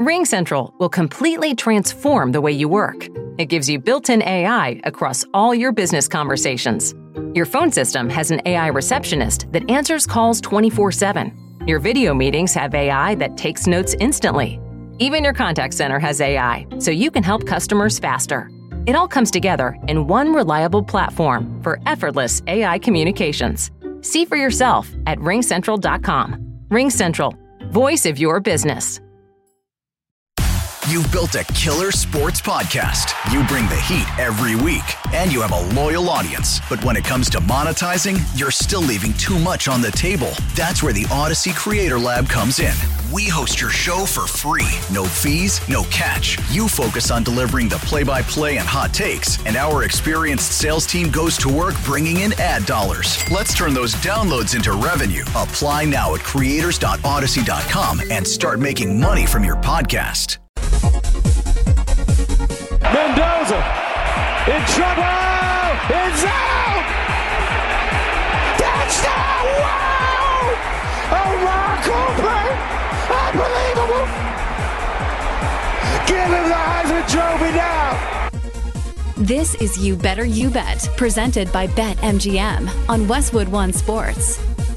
RingCentral will completely transform the way you work. It gives you built-in AI across all your business conversations. Your phone system has an AI receptionist that answers calls 24/7. Your video meetings have AI that takes notes instantly. Even your contact center has AI, so you can help customers faster. It all comes together in one reliable platform for effortless AI communications. See for yourself at ringcentral.com. RingCentral, voice of your business. You've built a killer sports podcast. You bring the heat every week, and you have a loyal audience. But when it comes to monetizing, you're still leaving too much on the table. That's where the Odyssey Creator Lab comes in. We host your show for free. No fees, no catch. You focus on delivering the play-by-play and hot takes, and our experienced sales team goes to work bringing in ad dollars. Let's turn those downloads into revenue. Apply now at creators.odyssey.com and start making money from your podcast. Mendoza in trouble. It's out. Touchdown! Wow! A play. Unbelievable. Give him the Heisman Trophy now. This is You Better You Bet, presented by BetMGM on Westwood One Sports.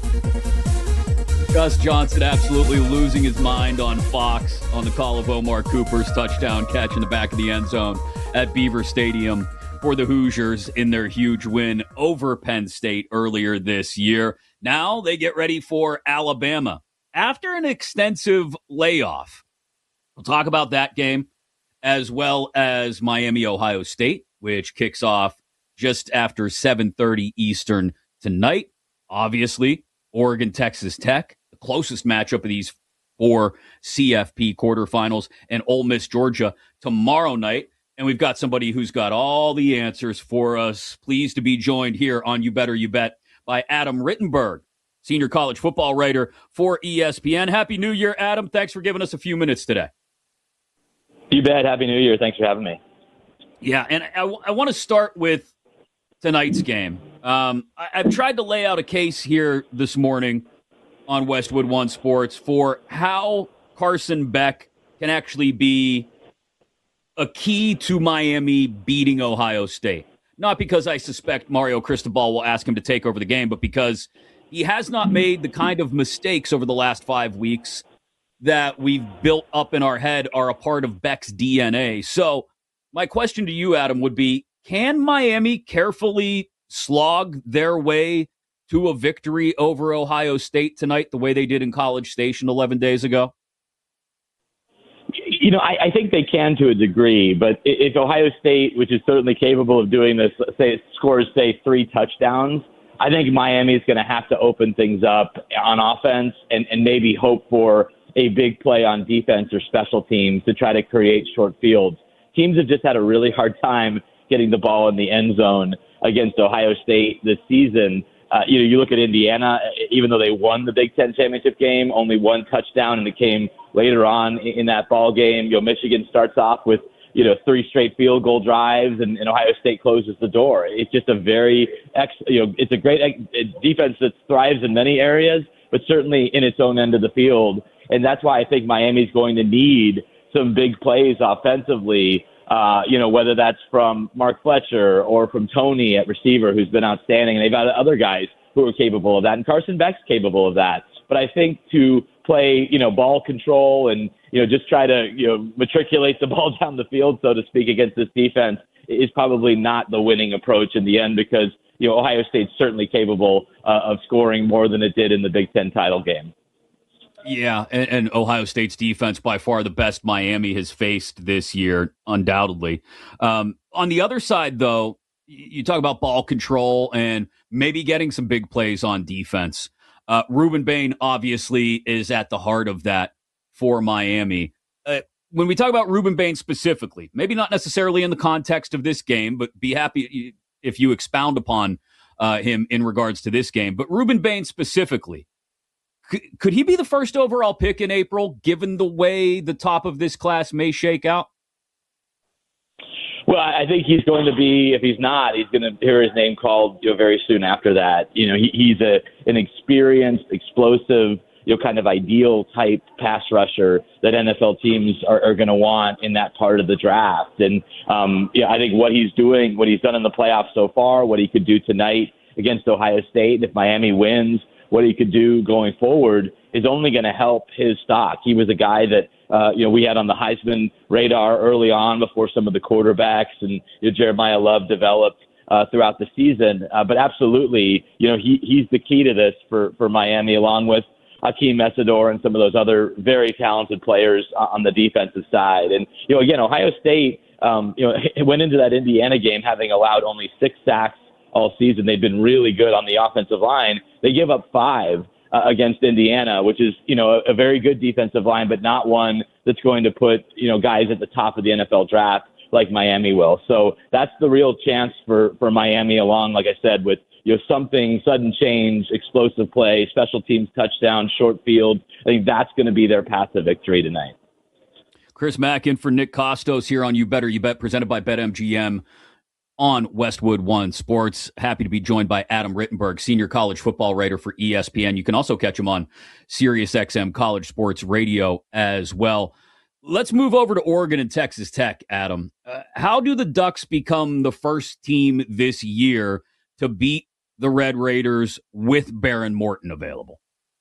Gus Johnson absolutely losing his mind on Fox on the call of Omar Cooper's touchdown catch in the back of the end zone at Beaver Stadium for the Hoosiers in their huge win over Penn State earlier this year. Now they get ready for Alabama after an extensive layoff. We'll talk about that game as well as Miami, Ohio State, which kicks off just after 7:30 Eastern tonight. Obviously, Oregon, Texas Tech, the closest matchup of these four CFP quarterfinals, and Ole Miss, Georgia tomorrow night. And we've got somebody who's got all the answers for us. Pleased to be joined here on You Better You Bet by Adam Rittenberg, senior college football writer for ESPN. Happy New Year, Adam. Thanks for giving us a few minutes today. You bet. Happy New Year. Thanks for having me. Yeah, and I want to start with tonight's game. I've tried to lay out a case here this morning on Westwood One Sports for how Carson Beck can actually be a key to Miami beating Ohio State. Not because I suspect Mario Cristobal will ask him to take over the game, but because he has not made the kind of mistakes over the last 5 weeks that we've built up in our head are a part of Beck's DNA. So my question to you, Adam, would be, can Miami carefully slog their way to a victory over Ohio State tonight the way they did in College Station 11 days ago? You know, I think they can to a degree, but if Ohio State, which is certainly capable of doing this, say scores, say, 3 touchdowns, I think Miami's going to have to open things up on offense and maybe hope for a big play on defense or special teams to try to create short fields. Teams have just had a really hard time getting the ball in the end zone against Ohio State this season. You look at Indiana, even though they won the Big Ten championship game, only 1 touchdown, and it came later on in that ball game. Michigan starts off with 3 straight field goal drives, and Ohio State closes the door. It's just a very, it's a great defense that thrives in many areas, but certainly in its own end of the field. And that's why I think Miami's going to need some big plays offensively. Whether that's from Mark Fletcher or from Tony at receiver, who's been outstanding. And they've got other guys who are capable of that. And Carson Beck's capable of that. But I think to play, ball control and, just try to, matriculate the ball down the field, so to speak, against this defense is probably not the winning approach in the end because, Ohio State's certainly capable of scoring more than it did in the Big Ten title game. Yeah, and Ohio State's defense by far the best Miami has faced this year, undoubtedly. On the other side, though, you talk about ball control and maybe getting some big plays on defense. Ruben Bain obviously is at the heart of that for Miami. When we talk about Ruben Bain specifically, maybe not necessarily in the context of this game, but be happy if you expound upon him in regards to this game. But Ruben Bain specifically, could he be the first overall pick in April, given the way the top of this class may shake out? Well, I think he's going to be, if he's not, he's going to hear his name called very soon after that. He's an experienced, explosive, kind of ideal type pass rusher that NFL teams are going to want in that part of the draft. And I think what he's doing, what he's done in the playoffs so far, what he could do tonight against Ohio State, if Miami wins, what he could do going forward is only going to help his stock. He was a guy that we had on the Heisman radar early on before some of the quarterbacks and Jeremiah Love developed throughout the season. But absolutely, he's the key to this for Miami, along with Hakeem Messidor and some of those other very talented players on the defensive side. And, again, Ohio State, went into that Indiana game having allowed only 6 sacks all season. They've been really good on the offensive line. They give up 5 against Indiana, which is, a very good defensive line, but not one that's going to put, guys at the top of the NFL draft like Miami will. So that's the real chance for Miami, along, like I said, with something, sudden change, explosive play, special teams touchdown, short field. I think that's going to be their path to victory tonight. Chris Mack in for Nick Kostos here on You Better You Bet, presented by BetMGM on Westwood One Sports. Happy to be joined by Adam Rittenberg, senior college football writer for ESPN. You can also catch him on SiriusXM College Sports Radio as well. Let's move over to Oregon and Texas Tech, Adam. How do the Ducks become the first team this year to beat the Red Raiders with Behren Morton available?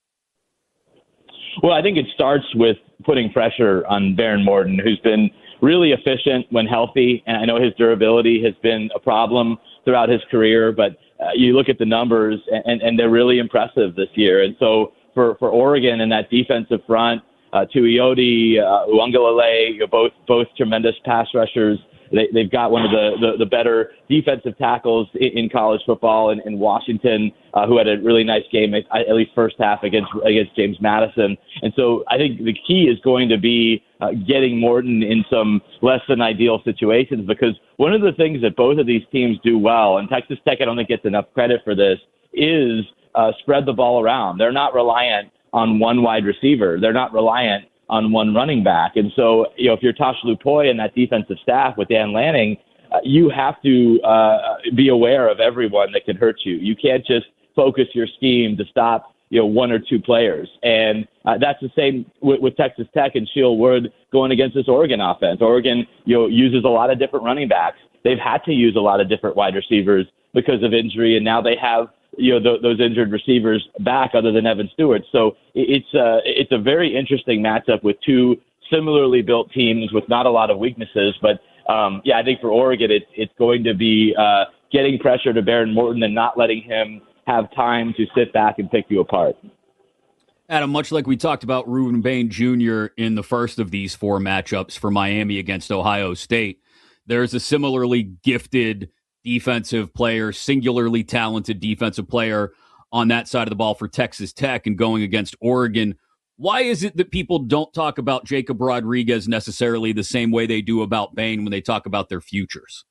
Well, I think it starts with putting pressure on Behren Morton, who's been really efficient when healthy. And I know his durability has been a problem throughout his career, but you look at the numbers and they're really impressive this year. And so for Oregon and that defensive front, Tuioti, Uiagalelei, both tremendous pass rushers. They've got one of the better defensive tackles in college football in Washington, who had a really nice game, at least first half against James Madison. And so I think the key is going to be getting Morton in some less than ideal situations, because one of the things that both of these teams do well, and Texas Tech I don't think gets enough credit for this, is spread the ball around. They're not reliant on one wide receiver. They're not reliant on one running back. And so, if you're Tosh Lupoi and that defensive staff with Dan Lanning, you have to be aware of everyone that can hurt you. You can't just focus your scheme to stop, one or two players. And that's the same with Texas Tech and Sheil Wood going against this Oregon offense. Oregon, uses a lot of different running backs. They've had to use a lot of different wide receivers because of injury, and now they have those injured receivers back other than Evan Stewart. So it's a very interesting matchup with two similarly built teams with not a lot of weaknesses. But I think for Oregon, it's going to be getting pressure to Behren Morton and not letting him have time to sit back and pick you apart. Adam, much like we talked about Ruben Bain Jr. in the first of these 4 matchups for Miami against Ohio State, there's a similarly gifted defensive player, singularly talented defensive player on that side of the ball for Texas Tech and going against Oregon. Why is it that people don't talk about Jacob Rodriguez necessarily the same way they do about Bain when they talk about their futures?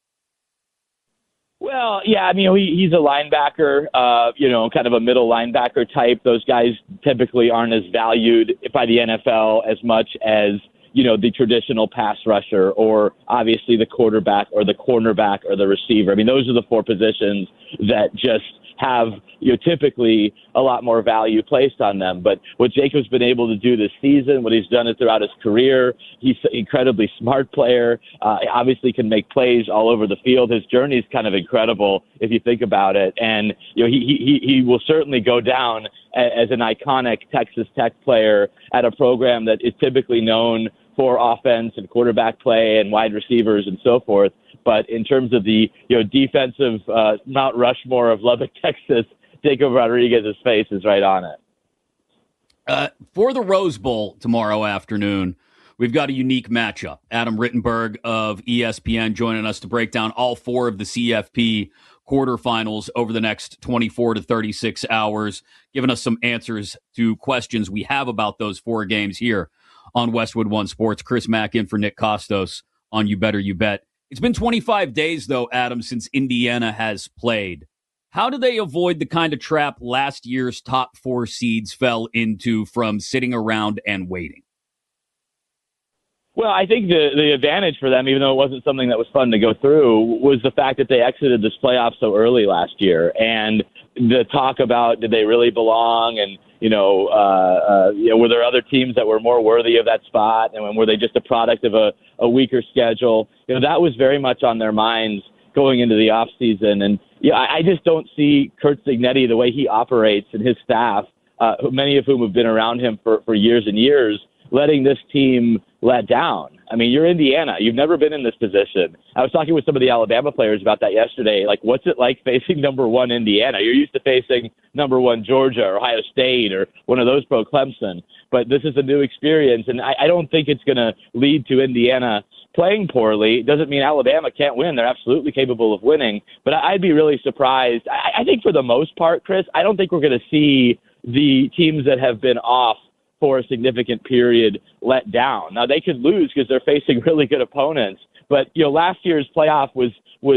Well, yeah, he's a linebacker, kind of a middle linebacker type. Those guys typically aren't as valued by the NFL as much as the traditional pass rusher, or obviously the quarterback or the cornerback or the receiver. Those are the 4 positions that just have typically a lot more value placed on them. But what Jacob's been able to do this season, what he's done throughout his career, he's an incredibly smart player, obviously can make plays all over the field. His journey is kind of incredible if you think about it. And he will certainly go down as an iconic Texas Tech player at a program that is typically known for offense and quarterback play and wide receivers and so forth. But in terms of the defensive Mount Rushmore of Lubbock, Texas, Jacob Rodriguez's face is right on it. For the Rose Bowl tomorrow afternoon, we've got a unique matchup. Adam Rittenberg of ESPN joining us to break down all 4 of the CFP quarterfinals over the next 24 to 36 hours, giving us some answers to questions we have about those 4 games here on Westwood One Sports. Chris Mack in for Nick Kostos on You Better You Bet. It's been 25 days, though, Adam, since Indiana has played. How do they avoid the kind of trap last year's top 4 seeds fell into from sitting around and waiting? Well, I think the advantage for them, even though it wasn't something that was fun to go through, was the fact that they exited this playoff so early last year. And the talk about did they really belong, and Were there other teams that were more worthy of that spot? And were they just a product of a weaker schedule? That was very much on their minds going into the offseason. And I just don't see Curt Cignetti, the way he operates, and his staff, many of whom have been around him for years and years, letting this team let down. I mean, you're Indiana. You've never been in this position. I was talking with some of the Alabama players about that yesterday. Like, what's it like facing number one Indiana? You're used to facing number one Georgia or Ohio State or one of those pro Clemson. But this is a new experience, and I don't think it's going to lead to Indiana playing poorly. It doesn't mean Alabama can't win. They're absolutely capable of winning. But I'd be really surprised. I think for the most part, Chris, I don't think we're going to see the teams that have been off for a significant period let down. Now, they could lose because they're facing really good opponents. But, last year's playoff was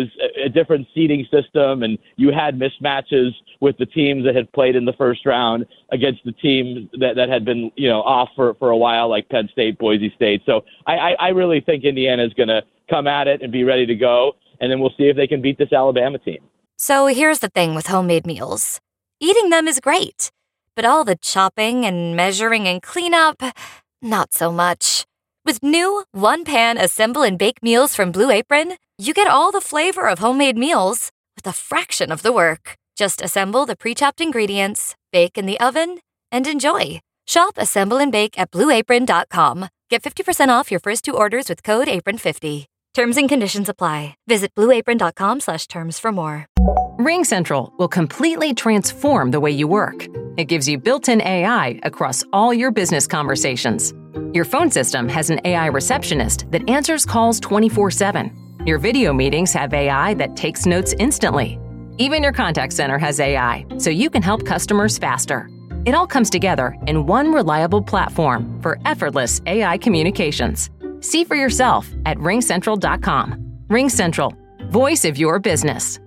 a different seeding system, and you had mismatches with the teams that had played in the first round against the teams that had been, off for a while, like Penn State, Boise State. So I really think Indiana is going to come at it and be ready to go, and then we'll see if they can beat this Alabama team. So here's the thing with homemade meals. Eating them is great, but all the chopping and measuring and cleanup, not so much. With new one-pan assemble and bake meals from Blue Apron, you get all the flavor of homemade meals with a fraction of the work. Just assemble the pre-chopped ingredients, bake in the oven, and enjoy. Shop Assemble and Bake at BlueApron.com. Get 50% off your first 2 orders with code APRON50. Terms and conditions apply. Visit BlueApron.com/terms for more. RingCentral will completely transform the way you work. It gives you built-in AI across all your business conversations. Your phone system has an AI receptionist that answers calls 24/7. Your video meetings have AI that takes notes instantly. Even your contact center has AI, so you can help customers faster. It all comes together in one reliable platform for effortless AI communications. See for yourself at ringcentral.com. RingCentral, voice of your business.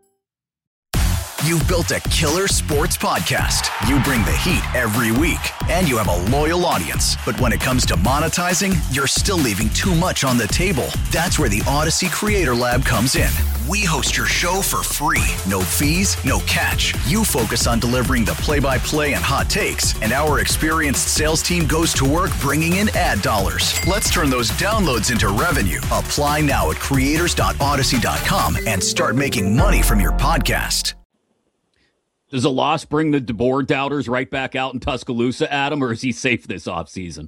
You've built a killer sports podcast. You bring the heat every week, and you have a loyal audience. But when it comes to monetizing, you're still leaving too much on the table. That's where the Odyssey Creator Lab comes in. We host your show for free. No fees, no catch. You focus on delivering the play-by-play and hot takes, and our experienced sales team goes to work bringing in ad dollars. Let's turn those downloads into revenue. Apply now at creators.odyssey.com and start making money from your podcast. Does a loss bring the DeBoer doubters right back out in Tuscaloosa, Adam, or is he safe this offseason?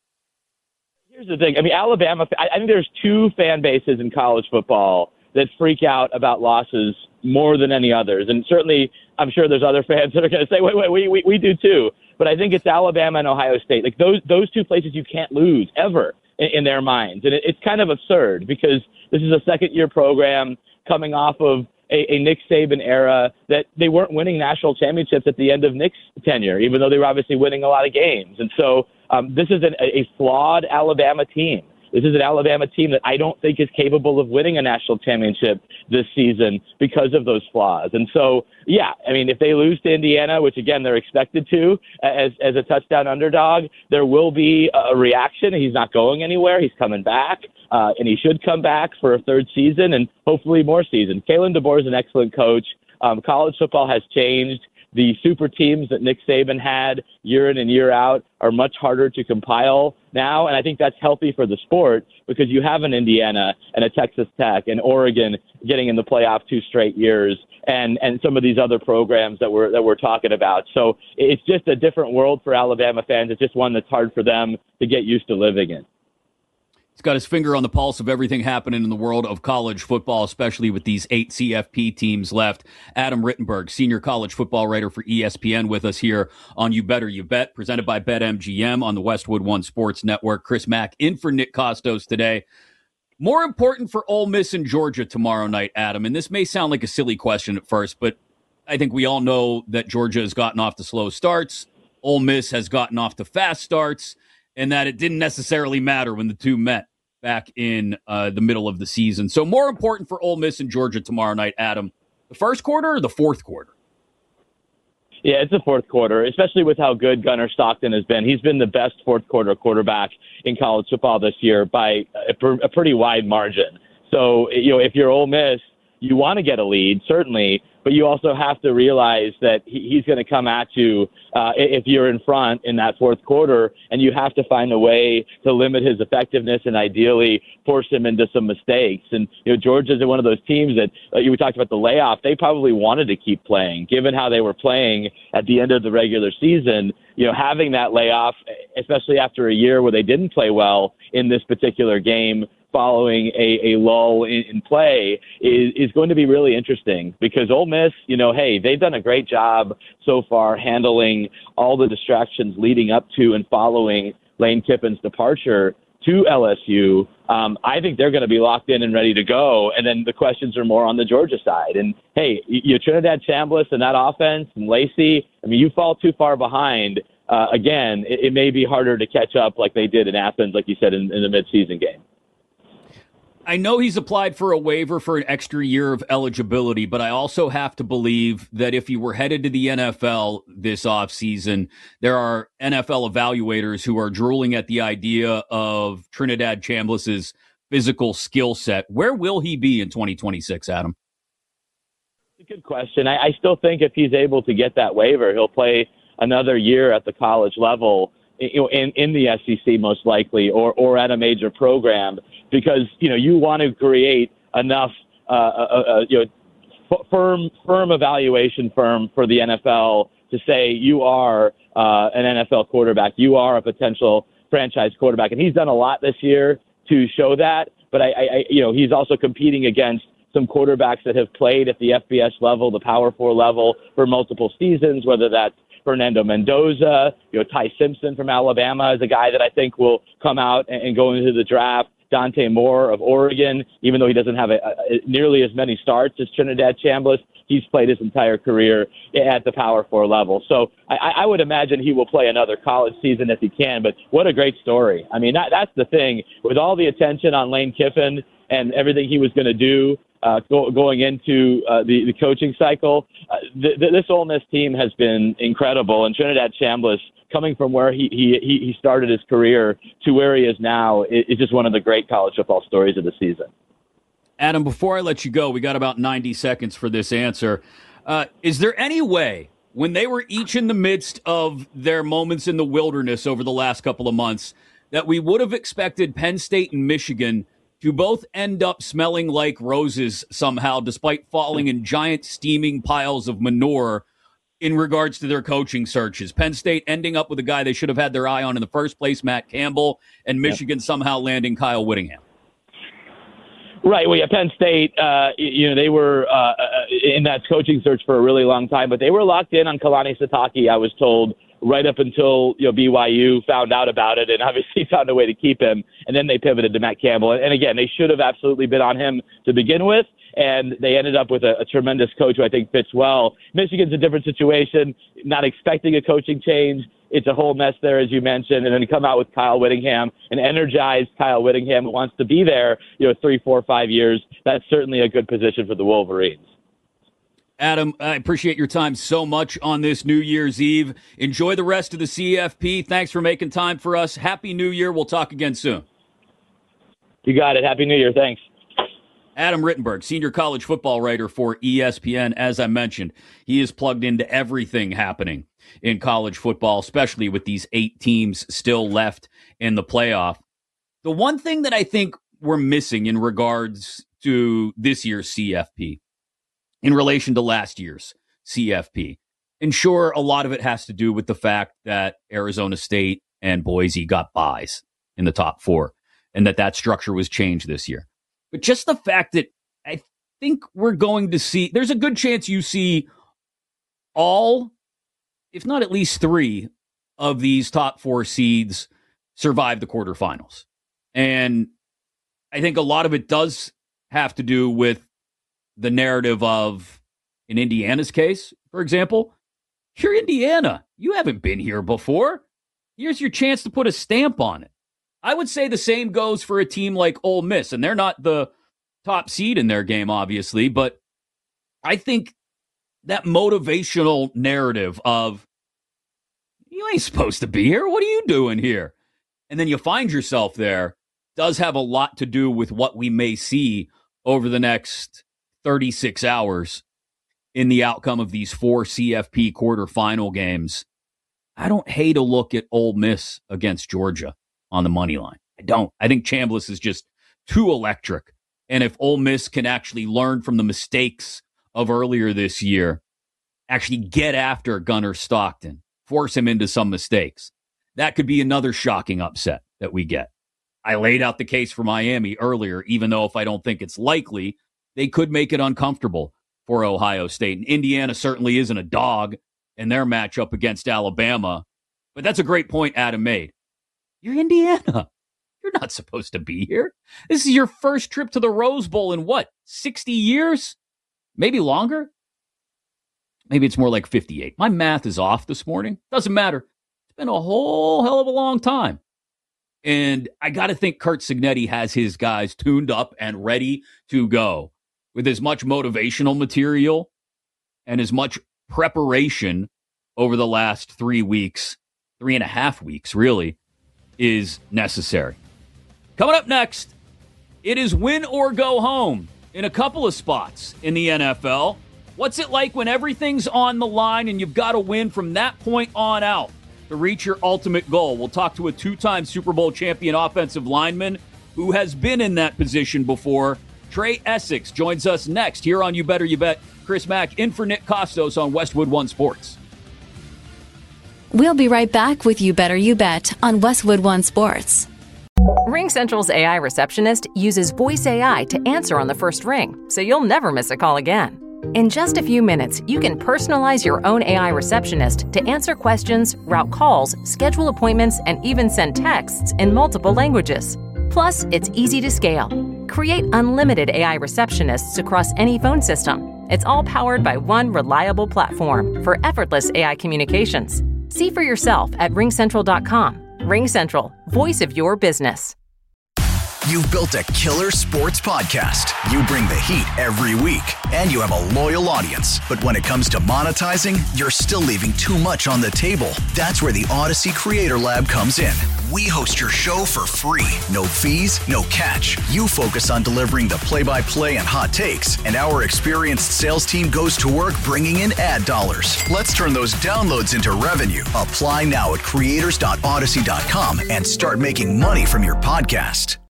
Here's the thing. I mean, Alabama, I think there's 2 fan bases in college football that freak out about losses more than any others. And certainly, I'm sure there's other fans that are going to say, wait, we do too. But I think it's Alabama and Ohio State. Like those 2 places you can't lose ever in their minds. And it's kind of absurd because this is a second-year program coming off of a Nick Saban era that they weren't winning national championships at the end of Nick's tenure, even though they were obviously winning a lot of games. And so this is a flawed Alabama team. This is an Alabama team that I don't think is capable of winning a national championship this season because of those flaws. And so, yeah, I mean, if they lose to Indiana, which, again, they're expected to as a touchdown underdog, there will be a reaction. He's not going anywhere. He's coming back, and he should come back for a 3rd season and hopefully more seasons. Kalen DeBoer is an excellent coach. College football has changed. The super teams that Nick Saban had year in and year out are much harder to compile now, and I think that's healthy for the sport because you have an Indiana and a Texas Tech and Oregon getting in the playoff 2 straight years, and some of these other programs that we're talking about. So it's just a different world for Alabama fans. It's just one that's hard for them to get used to living in. He's got his finger on the pulse of everything happening in the world of college football, especially with these 8 CFP teams left. Adam Rittenberg, senior college football writer for ESPN, with us here on You Better You Bet, presented by BetMGM on the Westwood One Sports Network. Chris Mack in for Nick Kostos today. More important for Ole Miss and Georgia tomorrow night, Adam, and this may sound like a silly question at first, but I think we all know that Georgia has gotten off to slow starts. Ole Miss has gotten off to fast starts, and that it didn't necessarily matter when the 2 met back in the middle of the season. So more important for Ole Miss and Georgia tomorrow night, Adam, the first quarter or the fourth quarter? Yeah, it's the fourth quarter, especially with how good Gunnar Stockton has been. He's been the best fourth quarter quarterback in college football this year by a pretty wide margin. So, if you're Ole Miss, you want to get a lead, certainly, but you also have to realize that he's going to come at you if you're in front in that fourth quarter, and you have to find a way to limit his effectiveness and ideally force him into some mistakes. And, Georgia's one of those teams that we talked about the layoff. They probably wanted to keep playing, given how they were playing at the end of the regular season. Having that layoff, especially after a year where they didn't play well in this particular game, following a lull in play is going to be really interesting, because Ole Miss, hey, they've done a great job so far handling all the distractions leading up to and following Lane Kiffin's departure to LSU. I think they're going to be locked in and ready to go. And then the questions are more on the Georgia side. And, hey, Trinidad Chambliss and that offense and Lacey, you fall too far behind. Again, it may be harder to catch up like they did in Athens, like you said, in the midseason game. I know he's applied for a waiver for an extra year of eligibility, but I also have to believe that if he were headed to the NFL this offseason, there are NFL evaluators who are drooling at the idea of Trinidad Chambliss's physical skill set. Where will he be in 2026, Adam? It's a good question. I still think if he's able to get that waiver, he'll play another year at the college level in the SEC most likely, or at a major program, because you want to create enough firm evaluation firm for the NFL to say you are an NFL quarterback, you are a potential franchise quarterback, and he's done a lot this year to show that. But he's also competing against some quarterbacks that have played at the FBS level, the Power 4 level, for multiple seasons, whether that's Fernando Mendoza, Ty Simpson from Alabama is a guy that I think will come out and go into the draft. Dante Moore of Oregon, even though he doesn't have nearly as many starts as Trinidad Chambliss, he's played his entire career at the Power 4 level. So I would imagine he will play another college season if he can, but what a great story. That's the thing. With all the attention on Lane Kiffin and everything he was going to do going into the coaching cycle, this Ole Miss team has been incredible, and Trinidad Chambliss, coming from where he started his career to where he is now, is just one of the great college football stories of the season. Adam, before I let you go, we got about 90 seconds for this answer. Is there any way, when they were each in the midst of their moments in the wilderness over the last couple of months, that we would have expected Penn State and Michigan to both end up smelling like roses somehow, despite falling in giant steaming piles of manure in regards to their coaching searches? Penn State ending up with a guy they should have had their eye on in the first place, Matt Campbell, and Michigan somehow landing Kyle Whittingham. Right. Well, yeah, Penn State, they were in that coaching search for a really long time, but they were locked in on Kalani Sitake, I was told, right up until BYU found out about it and obviously found a way to keep him. And then they pivoted to Matt Campbell. And again, they should have absolutely been on him to begin with. And they ended up with a tremendous coach who I think fits well. Michigan's a different situation, not expecting a coaching change. It's a whole mess there, as you mentioned, and then come out with Kyle Whittingham, an energized Kyle Whittingham who wants to be there, 3, 4, 5 years. That's certainly a good position for the Wolverines. Adam, I appreciate your time so much on this New Year's Eve. Enjoy the rest of the CFP. Thanks for making time for us. Happy New Year. We'll talk again soon. You got it. Happy New Year. Thanks. Adam Rittenberg, senior college football writer for ESPN. As I mentioned, he is plugged into everything happening in college football, especially with these 8 teams still left in the playoff. The one thing that I think we're missing in regards to this year's CFP, in relation to last year's CFP, and sure, a lot of it has to do with the fact that Arizona State and Boise got byes in the top 4, and that structure was changed this year. But just the fact that I think we're going to see, there's a good chance you see all, if not at least 3 of these top 4 seeds survive the quarterfinals. And I think a lot of it does have to do with the narrative of, in Indiana's case, for example, you're Indiana. You haven't been here before. Here's your chance to put a stamp on it. I would say the same goes for a team like Ole Miss, and they're not the top seed in their game, obviously, but I think that motivational narrative of, you ain't supposed to be here, what are you doing here? And then you find yourself there, does have a lot to do with what we may see over the next 36 hours in the outcome of these 4 CFP quarterfinal games, I don't hate a look at Ole Miss against Georgia on the money line. I don't. I think Chambliss is just too electric. And if Ole Miss can actually learn from the mistakes of earlier this year, actually get after Gunnar Stockton, force him into some mistakes, that could be another shocking upset that we get. I laid out the case for Miami earlier, even though if I don't think it's likely, they could make it uncomfortable for Ohio State. And Indiana certainly isn't a dog in their matchup against Alabama. But that's a great point Adam made. You're Indiana. You're not supposed to be here. This is your first trip to the Rose Bowl in 60 years? Maybe longer? Maybe it's more like 58. My math is off this morning. Doesn't matter. It's been a whole hell of a long time. And I got to think Curt Cignetti has his guys tuned up and ready to go with as much motivational material and as much preparation over the last 3 weeks, 3.5 weeks, really, is necessary. Coming up next, it is win or go home in a couple of spots in the NFL. What's it like when everything's on the line and you've got to win from that point on out to reach your ultimate goal? We'll talk to a 2-time Super Bowl champion offensive lineman who has been in that position before. Trey Essex joins us next here on You Better You Bet. Chris Mack in for Nick Costos on Westwood One Sports. We'll be right back with You Better You Bet on Westwood One Sports. RingCentral's AI receptionist uses voice AI to answer on the first ring, so you'll never miss a call again. In just a few minutes, you can personalize your own AI receptionist to answer questions, route calls, schedule appointments, and even send texts in multiple languages. Plus, it's easy to scale. Create unlimited AI receptionists across any phone system. It's all powered by one reliable platform for effortless AI communications. See for yourself at RingCentral.com. RingCentral, voice of your business. You've built a killer sports podcast. You bring the heat every week, and you have a loyal audience. But when it comes to monetizing, you're still leaving too much on the table. That's where the Odyssey Creator Lab comes in. We host your show for free. No fees, no catch. You focus on delivering the play-by-play and hot takes, and our experienced sales team goes to work bringing in ad dollars. Let's turn those downloads into revenue. Apply now at creators.odyssey.com and start making money from your podcast.